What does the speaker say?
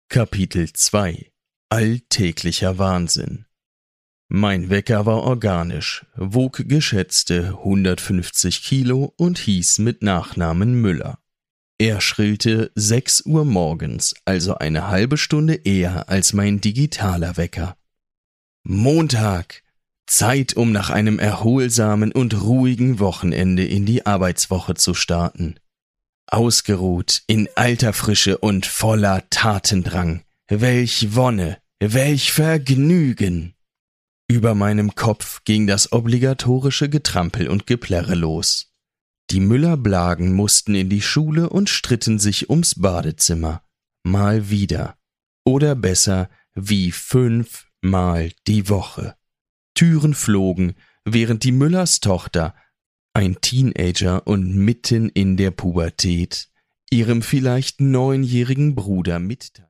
Kapitel 2 Alltäglicher Wahnsinn. Mein Wecker war organisch, wog geschätzte 150 Kilo und hieß mit Nachnamen Müller. Er schrillte 6 Uhr morgens, also eine halbe Stunde eher als mein digitaler Wecker. Montag! Zeit, um nach einem erholsamen und ruhigen Wochenende in die Arbeitswoche zu starten. Ausgeruht, in alter Frische und voller Tatendrang. Welch Wonne, welch Vergnügen! Über meinem Kopf ging das obligatorische Getrampel und Geplärre los. Die Müller-Blagen mussten in die Schule und stritten sich ums Badezimmer. Mal wieder. Oder besser, wie 5-mal die Woche. Türen flogen, während die Müllers Tochter, ein Teenager und mitten in der Pubertät, ihrem vielleicht 9-jährigen Bruder mitteilte.